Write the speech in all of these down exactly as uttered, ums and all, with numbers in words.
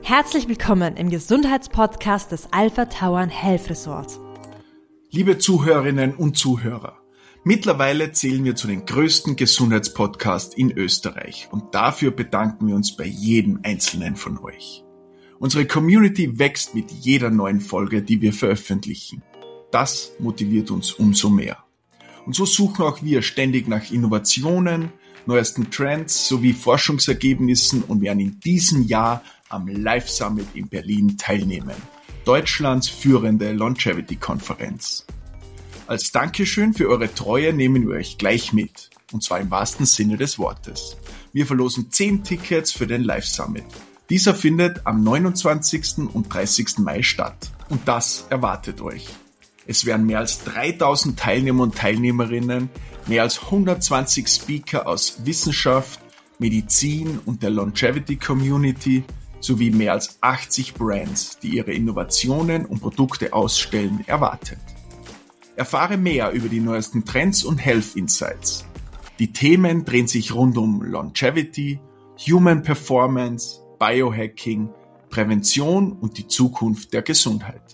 Herzlich willkommen im Gesundheitspodcast des Alpha Tauern Health Resort. Liebe Zuhörerinnen und Zuhörer, mittlerweile zählen wir zu den größten Gesundheitspodcasts in Österreich und dafür bedanken wir uns bei jedem einzelnen von euch. Unsere Community wächst mit jeder neuen Folge, die wir veröffentlichen. Das motiviert uns umso mehr. Und so suchen auch wir ständig nach Innovationen, neuesten Trends sowie Forschungsergebnissen und werden in diesem Jahr am Life Summit in Berlin teilnehmen. Deutschlands führende Longevity-Konferenz. Als Dankeschön für eure Treue nehmen wir euch gleich mit. Und zwar im wahrsten Sinne des Wortes. Wir verlosen zehn Tickets für den Life Summit. Dieser findet am neunundzwanzigsten und dreißigsten Mai statt. Und das erwartet euch. Es werden mehr als dreitausend Teilnehmer und Teilnehmerinnen, mehr als hundertzwanzig Speaker aus Wissenschaft, Medizin und der Longevity Community sowie mehr als achtzig Brands, die ihre Innovationen und Produkte ausstellen, erwartet. Erfahre mehr über die neuesten Trends und Health Insights. Die Themen drehen sich rund um Longevity, Human Performance, Biohacking, Prävention und die Zukunft der Gesundheit.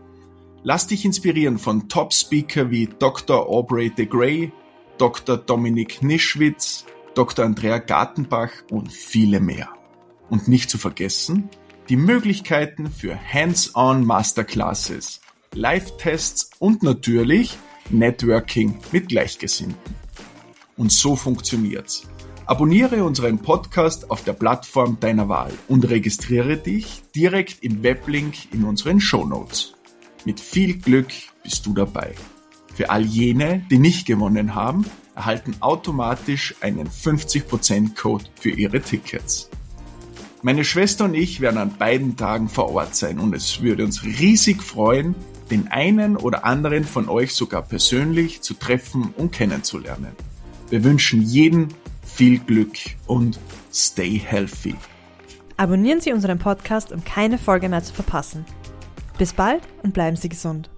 Lass dich inspirieren von Top-Speaker wie Doktor Aubrey de Grey, Doktor Dominik Nischwitz, Doktor Andrea Gartenbach und viele mehr. Und nicht zu vergessen, die Möglichkeiten für Hands-on Masterclasses, Live-Tests und natürlich Networking mit Gleichgesinnten. Und so funktioniert's. Abonniere unseren Podcast auf der Plattform deiner Wahl und registriere dich direkt im Weblink in unseren Shownotes. Mit viel Glück bist du dabei. Für all jene, die nicht gewonnen haben, erhalten automatisch einen fünfzig Prozent Code für ihre Tickets. Meine Schwester und ich werden an beiden Tagen vor Ort sein und es würde uns riesig freuen, den einen oder anderen von euch sogar persönlich zu treffen und kennenzulernen. Wir wünschen jedem viel Glück und stay healthy. Abonnieren Sie unseren Podcast, um keine Folge mehr zu verpassen. Bis bald und bleiben Sie gesund.